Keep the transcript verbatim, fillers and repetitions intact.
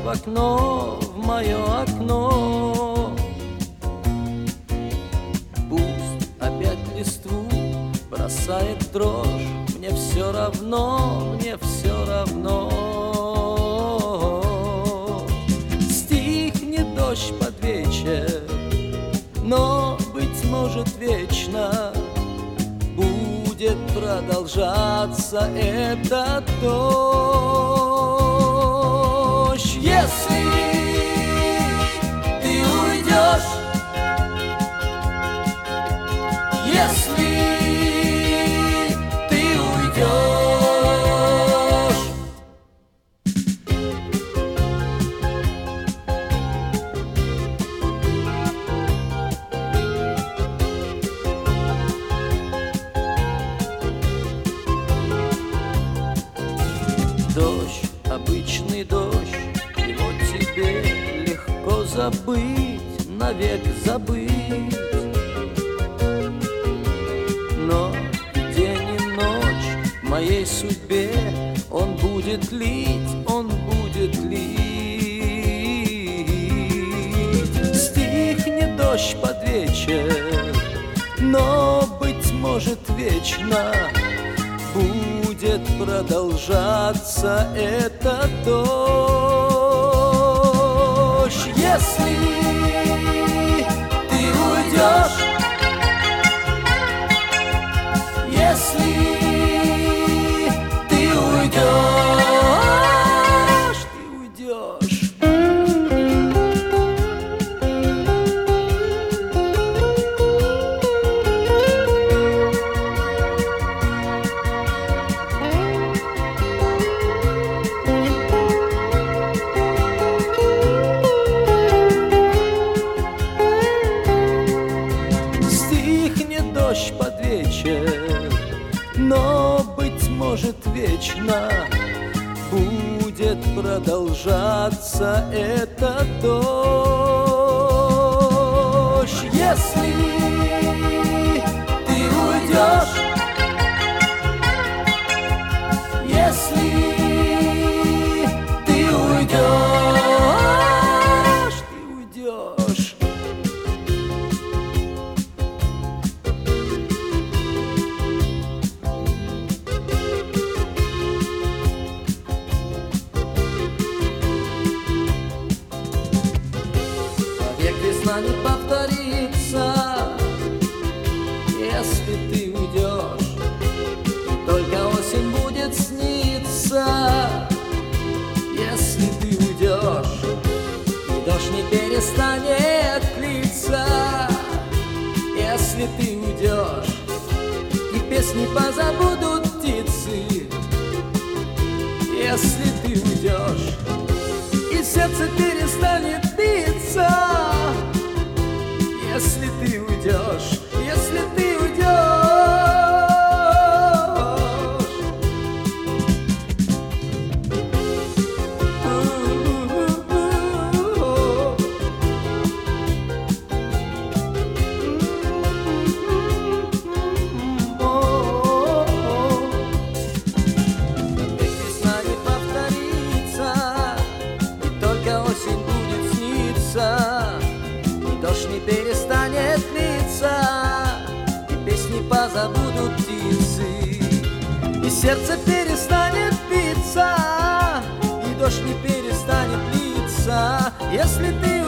в окно, в мое окно. Пусть опять листву бросает дрожь, мне все равно, мне все равно. Стихнет дождь под вечер, но, быть может, вечно будет продолжаться этот дождь. Если ты уйдешь, если ты уйдешь, дождь, обычный дождь, его тебе легко забыть, навек забыть. Но и день, и ночь в моей судьбе он будет лить, он будет лить. Стихнет дождь под вечер, но, быть может, вечно будет продолжаться этот дождь. Если ты уйдешь, если ты уйдешь, ты уйдешь. Стихнет дождь под вечер, но, быть может, вечно будет продолжаться этот дождь. Если ты уйдешь, если ты уйдешь, ты уйдешь. Весна не повторится, если ты уйдешь, и только осень будет сниться, если ты уйдешь, и дождь не перестанет литься, если ты уйдешь, и песни позабудут птицы, если ты уйдешь, и сердце перестанет биться. Если ты уйдешь, если ты весна не повторится, и только осень будет сниться, дождь не перестанет литься, и песни позабудут птицы, и сердце перестанет биться, и дождь не перестанет литься, если ты